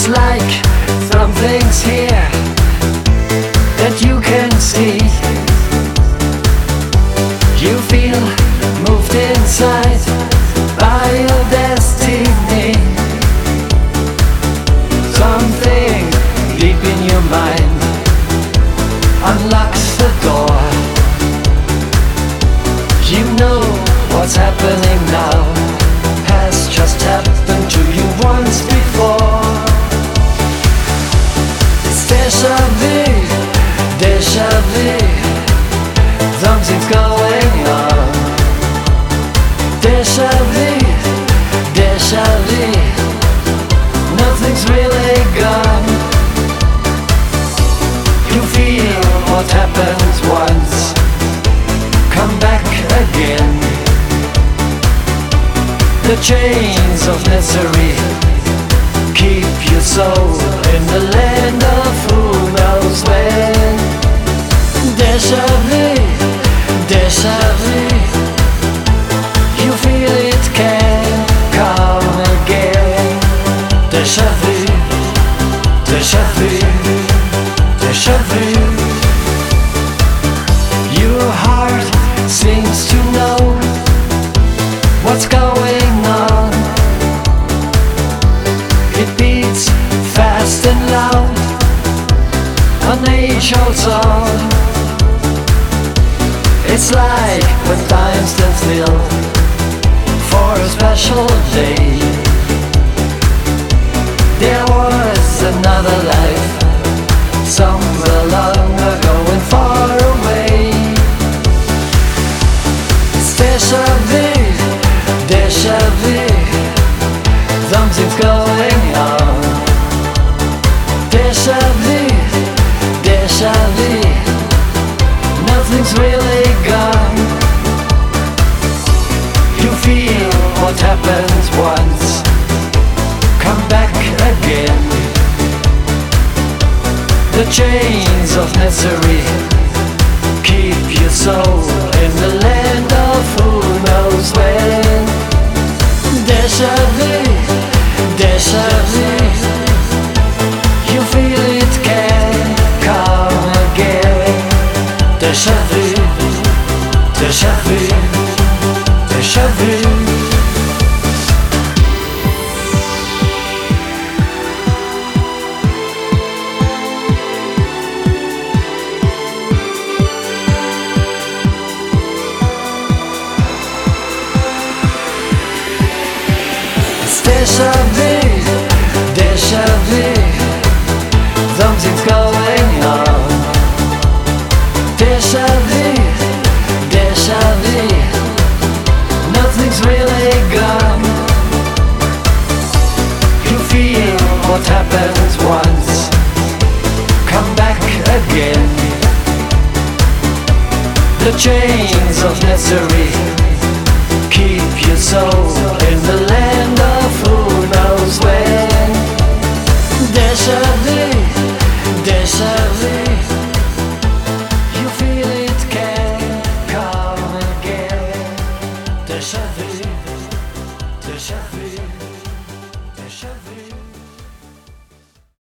It's like something's here that you can see. You feel moved inside by your destiny. Something deep in your mind unlocks the door. You know what's happening now has just happened to you once before. It's déjà vu, déjà vu. Something's going on. Déjà vu, déjà vu. Nothing's really gone. You feel what happens once come back again. The chains of misery keep your soul in the land of who knows when. Déjà vu, déjà vu. You feel it can come again. Déjà vu, déjà vu, déjà vu. Your heart seems to know what's going on. It beats fast and loud, an age-old song. It's like when time stands still for a special day. There was another life somewhere long ago and far away. It's déjà vu, déjà vu. Something's going on. Déjà vu, déjà vu. Nothing's really gone. You feel what happens once come back again. The chains of misery keep your soul in the land of who knows when. Déjà vu, déjà vu. You feel it can come again. Déjà vu, déjà vu, déjà vu. Déjà vu, déjà vu. Something's going on. Déjà vu, déjà vu. Nothing's really gone. You feel what happens once come back again. The chains of misery keep your soul in the